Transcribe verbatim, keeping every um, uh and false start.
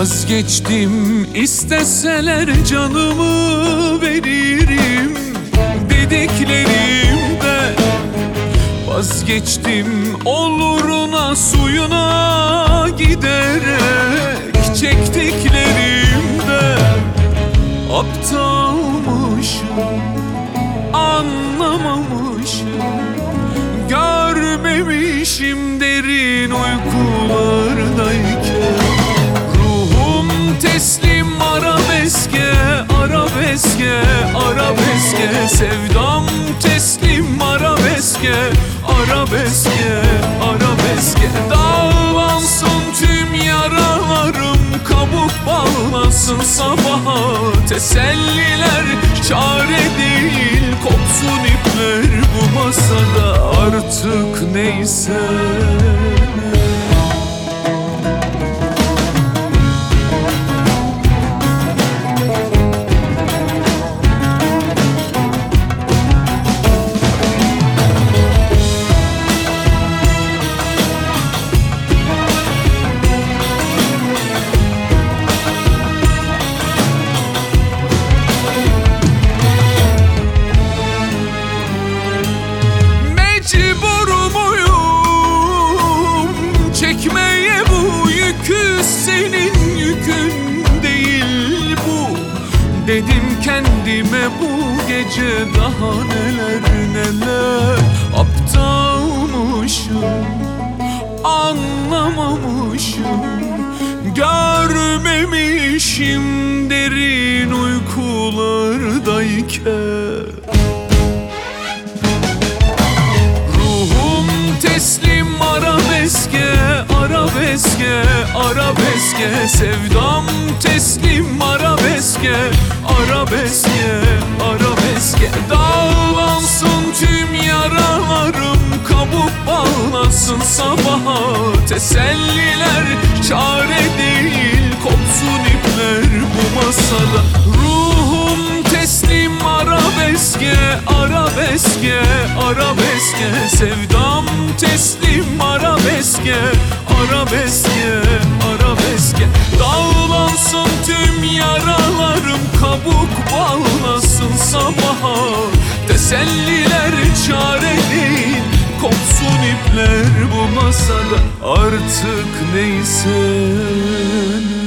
Vazgeçtim, isteseler canımı veririm dediklerimde. Vazgeçtim, oluruna suyuna giderek çektiklerimde. Aptalmışım, anlamamışım, görmemişim derin uykulardayken. Ruhum teslim arabeske, arabeske, arabeske. Sevdam teslim arabeske, arabeske, arabeske. Dağlansın tüm yaralarım, kabuk bağlasın sabaha. Teselliler çare değil, kopsun ipler bu masada. Artık neyse çekmeye bu yükü, senin yükün değil bu. Dedim kendime bu gece daha neler neler. Aptalmışım, anlamamışım, görmemişim derin uykulardayken. Ruhum teslim arabeske, arabeske, arabeske. Sevdam teslim arabeske, arabeske, arabeske. Dağlansın tüm yaralarım, kabuk bağlasın sabaha. Teselliler çare değil, kopsun ipler bu masada. Ruhum teslim arabeske, arabeske, arabeske. Sevdam teslim arabeske, arabeske, arabeske. Dağlansın tüm yaralarım, kabuk bağlasın sabaha. Teselliler çare değil, kopsun ipler bu masada. Artık neyse